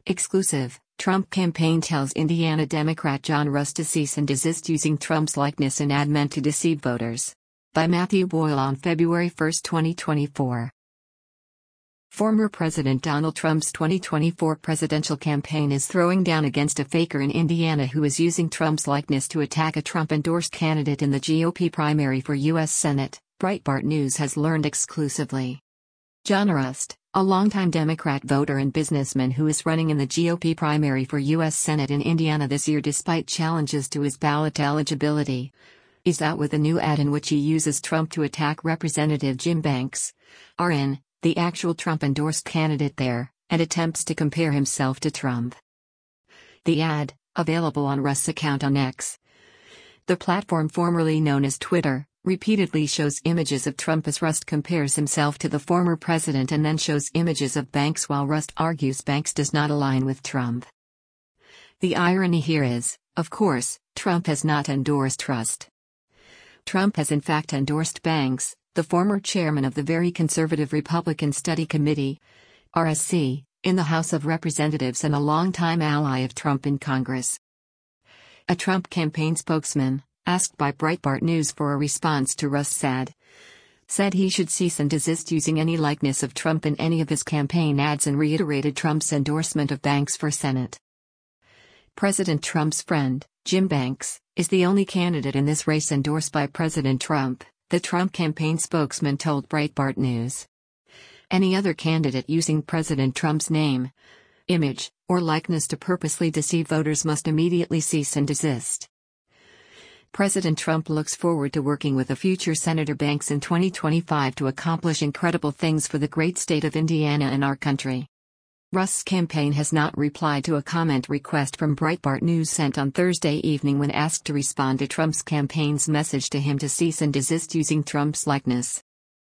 Exclusive, Trump campaign tells Indiana Democrat John Rust to cease and desist using Trump's likeness in ad meant to deceive voters. By Matthew Boyle on February 1, 2024. Former President Donald Trump's 2024 presidential campaign is throwing down against a faker in Indiana who is using Trump's likeness to attack a Trump-endorsed candidate in the GOP primary for U.S. Senate, Breitbart News has learned exclusively. John Rust, a longtime Democrat voter and businessman who is running in the GOP primary for U.S. Senate in Indiana this year despite challenges to his ballot eligibility, is out with a new ad in which he uses Trump to attack Representative Jim Banks, RN, the actual Trump-endorsed candidate there, and attempts to compare himself to Trump. The ad, available on Rust's account on X, the platform formerly known as Twitter, repeatedly shows images of Trump as Rust compares himself to the former president and then shows images of Banks while Rust argues Banks does not align with Trump. The irony here is, of course, Trump has not endorsed Rust. Trump has in fact endorsed Banks, the former chairman of the very conservative Republican Study Committee, RSC, in the House of Representatives and a longtime ally of Trump in Congress. A Trump campaign spokesman, asked by Breitbart News for a response to Rust's ad, said he should cease and desist using any likeness of Trump in any of his campaign ads and reiterated Trump's endorsement of Banks for Senate. President Trump's friend, Jim Banks, is the only candidate in this race endorsed by President Trump, the Trump campaign spokesman told Breitbart News. Any other candidate using President Trump's name, image, or likeness to purposely deceive voters must immediately cease and desist. President Trump looks forward to working with a future Senator Banks in 2025 to accomplish incredible things for the great state of Indiana and our country. Rust's campaign has not replied to a comment request from Breitbart News sent on Thursday evening when asked to respond to Trump's campaign's message to him to cease and desist using Trump's likeness.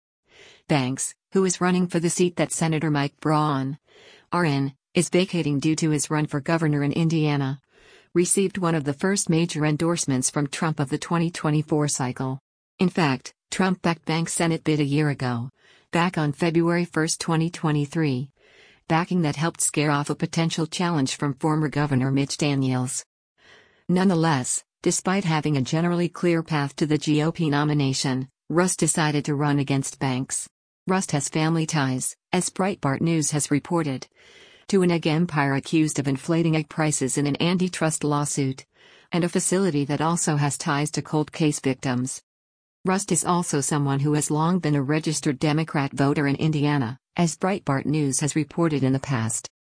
Banks, who is running for the seat that Senator Mike Braun, RN, is vacating due to his run for governor in Indiana, received one of the first major endorsements from Trump of the 2024 cycle. In fact, Trump backed Banks' Senate bid a year ago, back on February 1, 2023. Backing that helped scare off a potential challenge from former Governor Mitch Daniels. Nonetheless, despite having a generally clear path to the GOP nomination, Rust decided to run against Banks. Rust has family ties, as Breitbart News has reported, to an egg empire accused of inflating egg prices in an antitrust lawsuit, and a facility that also has ties to cold case victims. Rust is also someone who has long been a registered Democrat voter in Indiana, as Breitbart News has reported in the past.